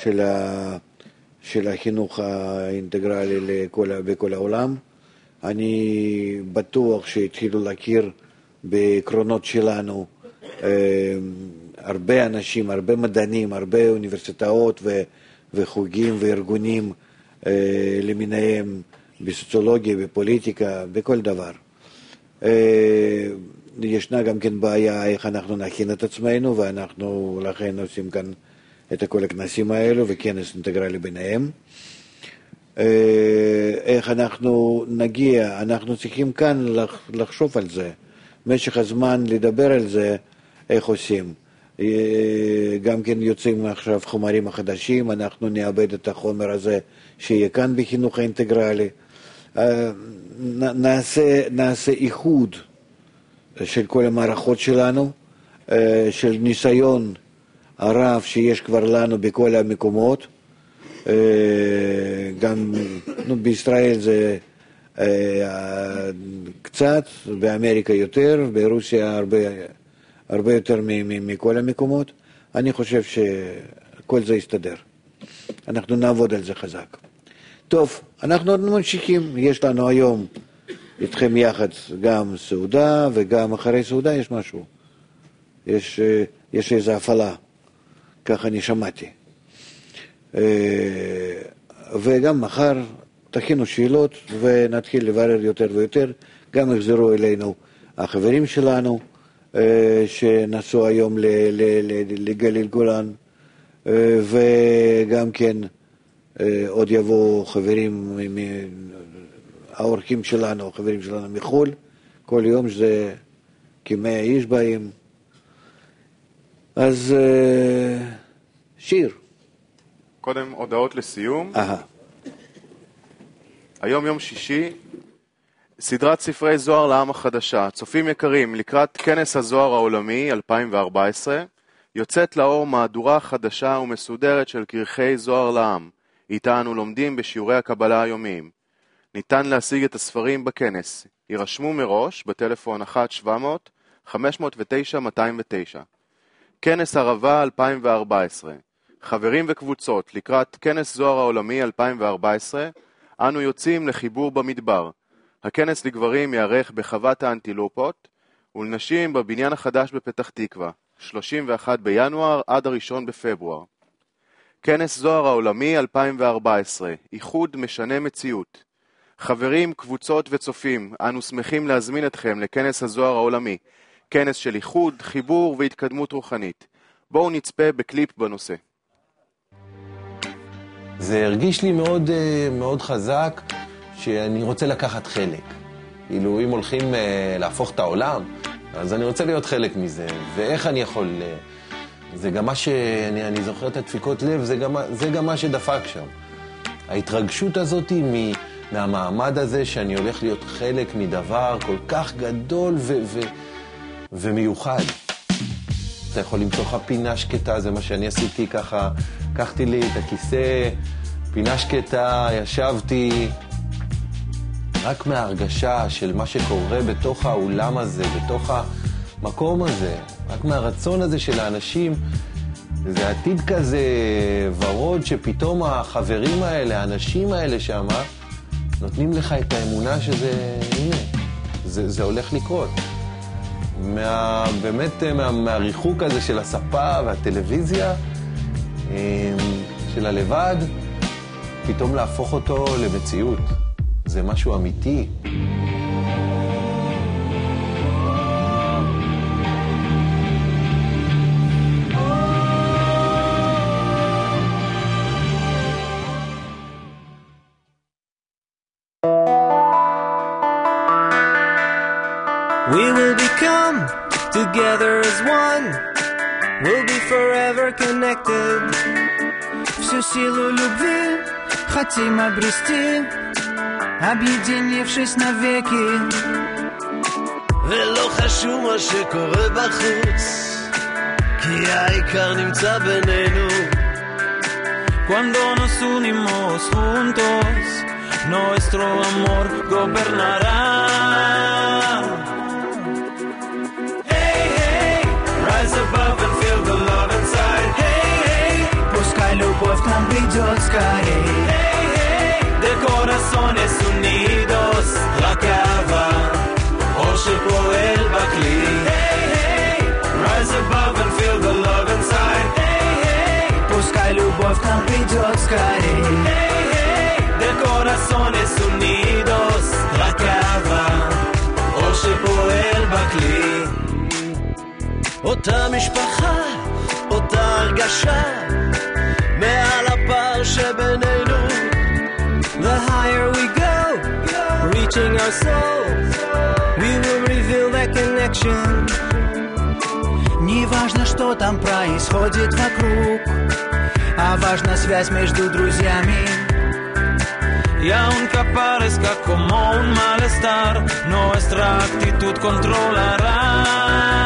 של החינוך האינטגרלי בכל העולם. אני בטוח שהתחילו להכיר בעקרונות שלנו הרבה אנשים, הרבה מדענים, הרבה אוניברסיטאות וחוגים וארגונים למיניהם בסוציולוגיה, בפוליטיקה, בכל דבר. ישנה גם כן בעיה איך אנחנו נכין את עצמנו, ואנחנו לכן עושים כאן את כל הכנסים האלו וכנס אינטגרלי ביניהם. איך אנחנו נגיע, אנחנו צריכים כאן לחשוב על זה, משך הזמן לדבר על זה, איך עושים. גם כן יוצאים עכשיו חומרים החדשים, אנחנו נאבד את החומר הזה שיהיה כאן בחינוך האינטגרלי. נעשה איחוד של כל המערכות שלנו, של ניסיון הרב שיש כבר לנו בכל המקומות. גם בישראל זה קצת, באמריקה יותר, ברוסיה הרבה יותר מכל המקומות. אני חושב שכל זה יסתדר. אנחנו נעבוד על זה חזק. טוב, אנחנו עוד ממשיכים. יש לנו היום איתכם יחד גם סעודה, וגם אחרי סעודה יש משהו. יש איזו הפעלה, ככה אני שמעתי. וגם מחר תכינו שאלות ונתחיל לברר יותר ויותר. גם יחזרו אלינו החברים שלנו שנסעו היום לגליל גולן, וגם כן עוד יבואו חברים, האורחים שלנו, חברים שלנו מחול. כל יום שזה כ100 איש באים. אז שיר. קודם הודעות לסיום. היום יום שישי, סדרת ספרי זוהר לעם החדשה. צופים יקרים, לקראת כנס הזוהר העולמי 2014, יוצאת לאור מהדורה חדשה ומסודרת של כרכי זוהר לעם. איתה אנו לומדים בשיעורי הקבלה היומיים. ניתן להשיג את הספרים בכנס. יירשמו מראש בטלפון 1-700-509-209. כנס ערבה 2014. חברים וקבוצות, לקראת כנס זוהר העולמי 2014, אנו יוצאים לחיבור במדבר. הכנס לגברים יערך בחוות האנטילופות, ולנשים בבניין החדש בפתח תקווה, 31 בינואר עד 1 בפברואר. כנס זוהר העולמי 2014, איחוד משנה מציאות. חברים, קבוצות וצופים, אנו שמחים להזמין אתכם לכנס הזוהר העולמי, כנס של איחוד, חיבור והתקדמות רוחנית. בואו נצפה בקליפ בנושא. זה הרגיש לי מאוד, מאוד חזק שאני רוצה לקחת חלק. כאילו, אם הולכים להפוך את העולם, אז אני רוצה להיות חלק מזה. ואיך אני יכול... זה גם מה שאני זוכר את הדפיקות לב, זה גם מה שדפק שם. ההתרגשות הזאת מהמעמד הזה שאני הולך להיות חלק מדבר כל כך גדול ומיוחד. אתה יכול למצוא לך פינה שקטה, זה מה שאני עשיתי ככה, לקחתי לי את הכיסא, פינה שקטה, ישבתי, רק מההרגשה של מה שקורה בתוך האולם הזה, בתוך המקום הזה, רק מהרצון הזה של האנשים, זה עתיד כזה ורוד שפתאום החברים האלה, האנשים האלה שם, נותנים לך את האמונה שזה, הנה, זה הולך לקרות. באמת מהריחוק הזה של הספה והטלוויזיה, של הלבד, פתאום להפוך אותו למציאות. זה משהו אמיתי. We will become together as one. We'll be forever connected. Всю силу любви хотим обрести, объединившись навеки. ולא חשוב מה שקורה בחוץ, כי העיקר נמצא בינינו. Cuando nos unimos juntos, nuestro amor gobernará. Rise above and feel the love inside. Hey, hey, пускай любовь к нам придет скорей. Hey, hey, de corazones unidos, רק אהבה, אור שפועל בכלי. Hey, hey, rise above and feel the love inside. Hey, hey, пускай любовь к нам придет скорей. Hey, hey, de corazones unidos, רק אהבה, אור שפועל בכלי. אותה משפחה, אותה הרגשה, מעל הפער שבינינו. The higher we go, reaching our soul, we will reveal that connection. Не важно, что там происходит вокруг, а важна связь между друзьями. Y aunque parezca como un malestar, nuestra actitud controlará.